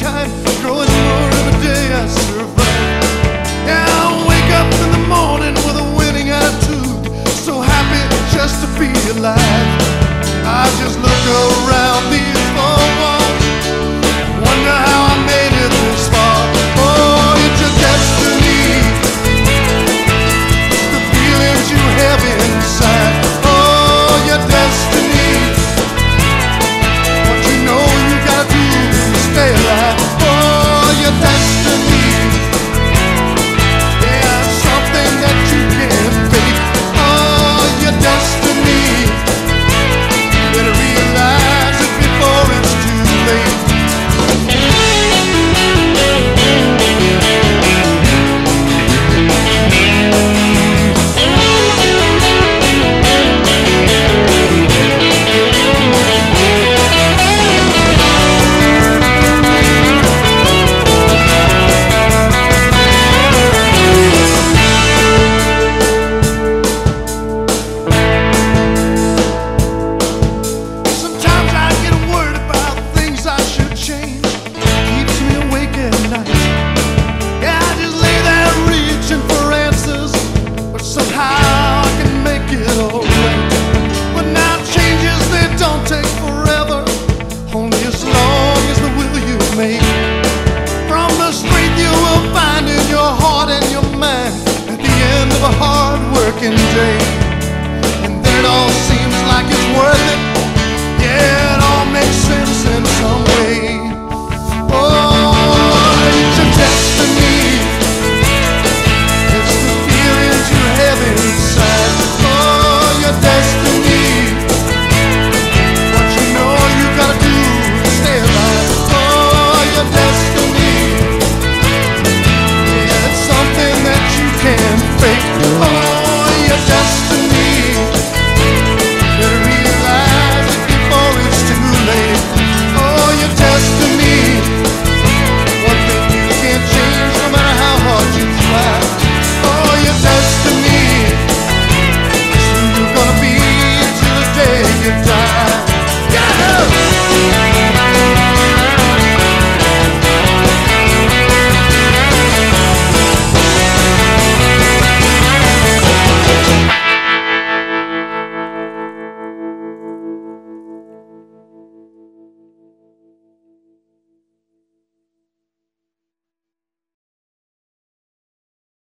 kind, growing more every day I survive. Yeah, I wake up in the morning with a winning attitude, so happy just to be alive. I just look around these four walls, wonder how I made it this far. Oh, it's your destiny, the feelings you have inside. Oh, your destiny, what you know you gotta do to stay alive. Oh, your destiny, yeah, something that you can't fake. Oh, your destiny, better realize it before it's too late. Sometimes I get worried about things I should change. Keeps me awake at night. Yeah, I just lay there reaching for answers, but somehow I can make it alright. But now changes, they don't take forever, only as long as the will you make. From the strength you will find in your heart and your mind at the end of a hard working day. And then it all seems like it's worth it.